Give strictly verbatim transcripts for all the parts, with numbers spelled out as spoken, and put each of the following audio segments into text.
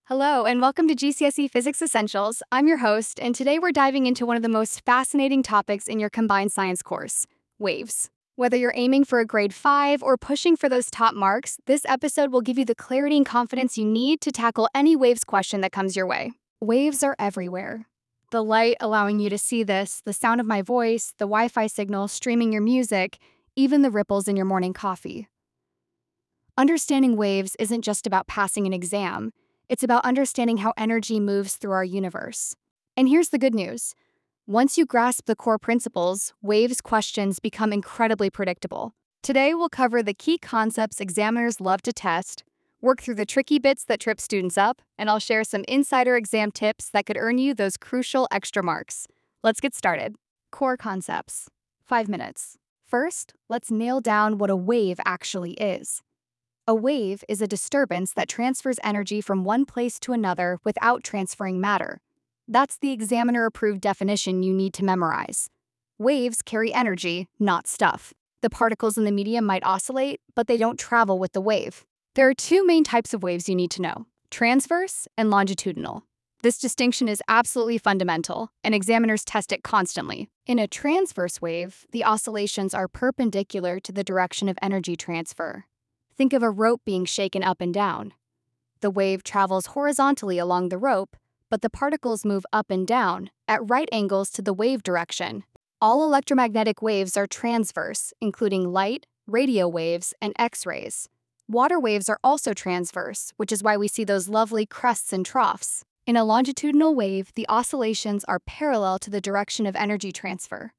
Hello, and welcome to G C S E Physics Essentials. I'm your host, and today we're diving into one of the most fascinating topics in your combined science course, waves. Whether you're aiming for a grade five or pushing for those top marks, this episode will give you the clarity and confidence you need to tackle any waves question that comes your way. Waves are everywhere. The light allowing you to see this, the sound of my voice, the Wi-Fi signal streaming your music, even the ripples in your morning coffee. Understanding waves isn't just about passing an exam. It's about understanding how energy moves through our universe. And here's the good news. Once you grasp the core principles, waves questions become incredibly predictable. Today, we'll cover the key concepts examiners love to test, work through the tricky bits that trip students up, and I'll share some insider exam tips that could earn you those crucial extra marks. Let's get started. Core concepts. Five minutes. First, let's nail down what a wave actually is. A wave is a disturbance that transfers energy from one place to another without transferring matter. That's the examiner-approved definition you need to memorize. Waves carry energy, not stuff. The particles in the medium might oscillate, but they don't travel with the wave. There are two main types of waves you need to know: transverse and longitudinal. This distinction is absolutely fundamental, and examiners test it constantly. In a transverse wave, the oscillations are perpendicular to the direction of energy transfer. Think of a rope being shaken up and down. The wave travels horizontally along the rope, but the particles move up and down at right angles to the wave direction. All electromagnetic waves are transverse, including light, radio waves, and X-rays. Water waves are also transverse, which is why we see those lovely crests and troughs. In a longitudinal wave, the oscillations are parallel to the direction of energy transfer.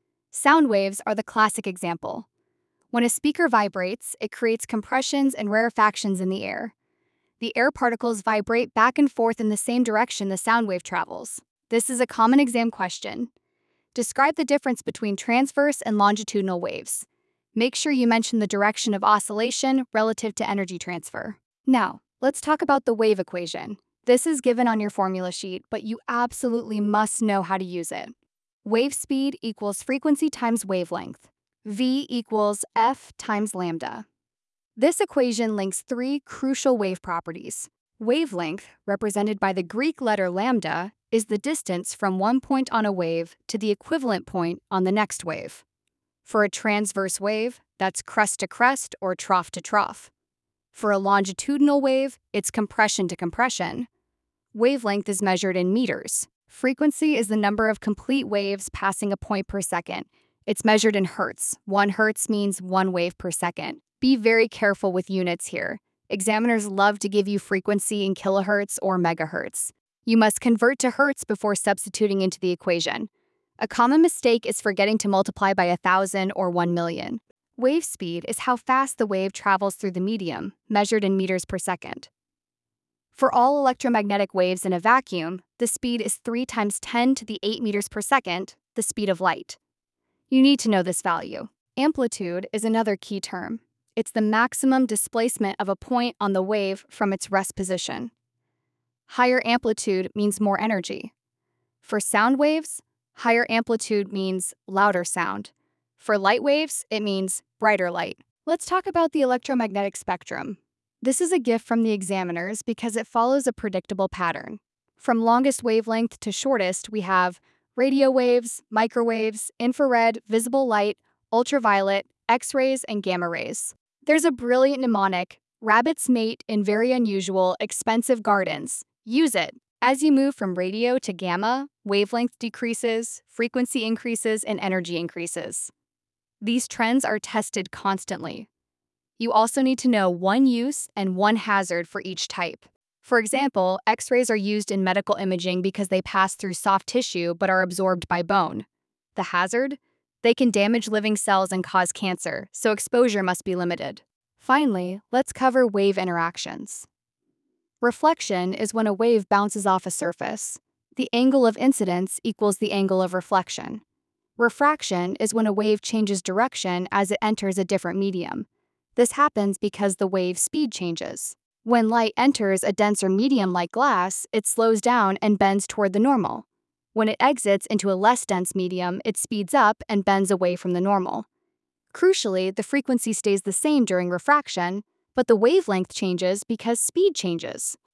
Sound waves are the classic example. When a speaker vibrates, it creates compressions and rarefactions in the air. The air particles vibrate back and forth in the same direction the sound wave travels. This is a common exam question. Describe the difference between transverse and longitudinal waves. Make sure you mention the direction of oscillation relative to energy transfer. Now, let's talk about the wave equation. This is given on your formula sheet, but you absolutely must know how to use it. Wave speed equals frequency times wavelength. V equals F times lambda. This equation links three crucial wave properties. Wavelength, represented by the Greek letter lambda, is the distance from one point on a wave to the equivalent point on the next wave. For a transverse wave, that's crest to crest or trough to trough. For a longitudinal wave, it's compression to compression. Wavelength is measured in meters. Frequency is the number of complete waves passing a point per second. It's measured in hertz. One hertz means one wave per second. Be very careful with units here. Examiners love to give you frequency in kilohertz or megahertz. You must convert to hertz before substituting into the equation. A common mistake is forgetting to multiply by a thousand or one million. Wave speed is how fast the wave travels through the medium, measured in meters per second. For all electromagnetic waves in a vacuum, the speed is three times ten to the eight meters per second, the speed of light. You need to know this value. Amplitude is another key term. It's the maximum displacement of a point on the wave from its rest position. Higher amplitude means more energy. For sound waves, higher amplitude means louder sound. For light waves, it means brighter light. Let's talk about the electromagnetic spectrum. This is a gift from the examiners because it follows a predictable pattern. From longest wavelength to shortest, we have radio waves, microwaves, infrared, visible light, ultraviolet, X-rays, and gamma rays. There's a brilliant mnemonic: rabbits mate in very unusual, expensive gardens. Use it. As you move from radio to gamma, wavelength decreases, frequency increases, and energy increases. These trends are tested constantly. You also need to know one use and one hazard for each type. For example, X-rays are used in medical imaging because they pass through soft tissue but are absorbed by bone. The hazard? They can damage living cells and cause cancer, so exposure must be limited. Finally, let's cover wave interactions. Reflection is when a wave bounces off a surface. The angle of incidence equals the angle of reflection. Refraction is when a wave changes direction as it enters a different medium. This happens because the wave speed changes. When light enters a denser medium like glass, it slows down and bends toward the normal. When it exits into a less dense medium, it speeds up and bends away from the normal. Crucially, the frequency stays the same during refraction, but the wavelength changes because speed changes.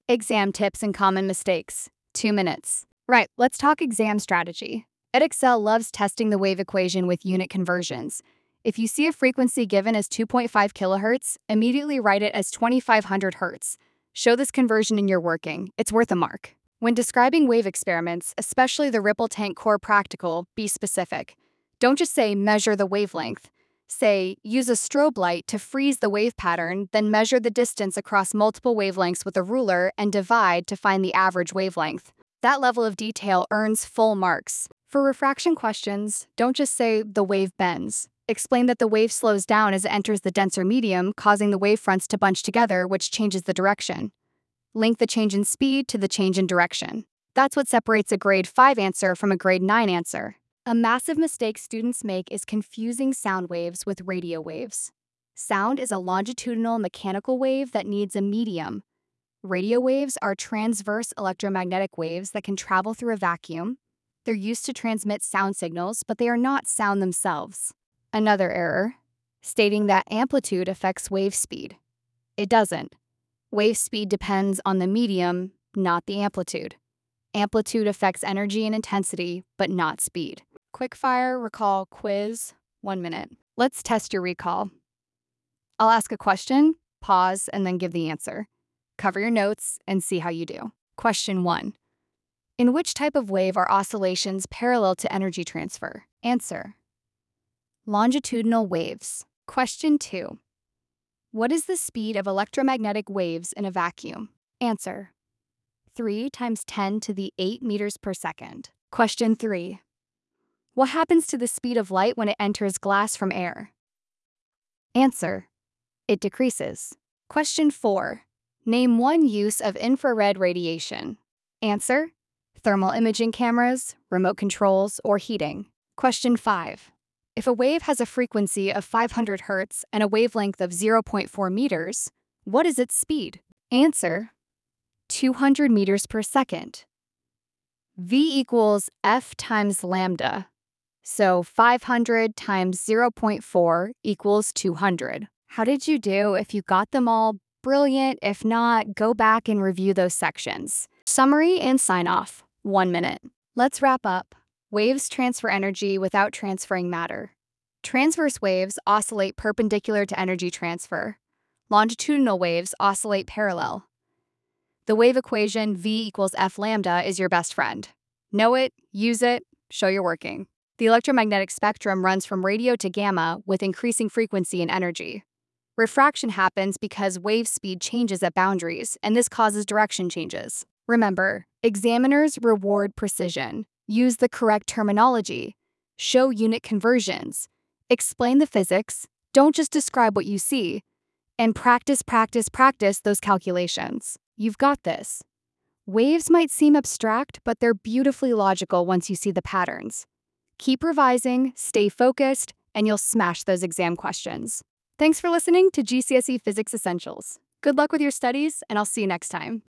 Exam tips and common mistakes. Two minutes. Right, let's talk exam strategy. Edexcel loves testing the wave equation with unit conversions. If you see a frequency given as two point five kilohertz, immediately write it as twenty-five hundred hertz. Show this conversion in your working. It's worth a mark. When describing wave experiments, especially the Ripple Tank Core Practical, be specific. Don't just say measure the wavelength. Say, use a strobe light to freeze the wave pattern, then measure the distance across multiple wavelengths with a ruler and divide to find the average wavelength. That level of detail earns full marks. For refraction questions, don't just say the wave bends. Explain that the wave slows down as it enters the denser medium, causing the wavefronts to bunch together, which changes the direction. Link the change in speed to the change in direction. That's what separates a grade five answer from a grade nine answer. A massive mistake students make is confusing sound waves with radio waves. Sound is a longitudinal mechanical wave that needs a medium. Radio waves are transverse electromagnetic waves that can travel through a vacuum. They're used to transmit sound signals, but they are not sound themselves. Another error, stating that amplitude affects wave speed. It doesn't. Wave speed depends on the medium, not the amplitude. Amplitude affects energy and intensity, but not speed. Quickfire recall quiz, one minute. Let's test your recall. I'll ask a question, pause, and then give the answer. Cover your notes and see how you do. Question one. In which type of wave are oscillations parallel to energy transfer? Answer. Longitudinal waves. Question two. What is the speed of electromagnetic waves in a vacuum? Answer. three times ten to the eight meters per second. Question three. What happens to the speed of light when it enters glass from air? Answer. It decreases. Question four. Name one use of infrared radiation. Answer. Thermal imaging cameras, remote controls, or heating. Question five. If a wave has a frequency of five hundred hertz and a wavelength of zero point four meters, what is its speed? Answer. two hundred meters per second. V equals F times lambda. So five hundred times zero point four equals two hundred. How did you do? If you got them all, brilliant. If not, go back and review those sections. Summary and sign off. One minute. Let's wrap up. Waves transfer energy without transferring matter. Transverse waves oscillate perpendicular to energy transfer. Longitudinal waves oscillate parallel. The wave equation V equals F lambda is your best friend. Know it, use it, show you're working. The electromagnetic spectrum runs from radio to gamma with increasing frequency and energy. Refraction happens because wave speed changes at boundaries, and this causes direction changes. Remember, examiners reward precision. Use the correct terminology. Show unit conversions. Explain the physics. Don't just describe what you see. And practice, practice, practice those calculations. You've got this. Waves might seem abstract, but they're beautifully logical once you see the patterns. Keep revising, stay focused, and you'll smash those exam questions. Thanks for listening to G C S E Physics Essentials. Good luck with your studies, and I'll see you next time.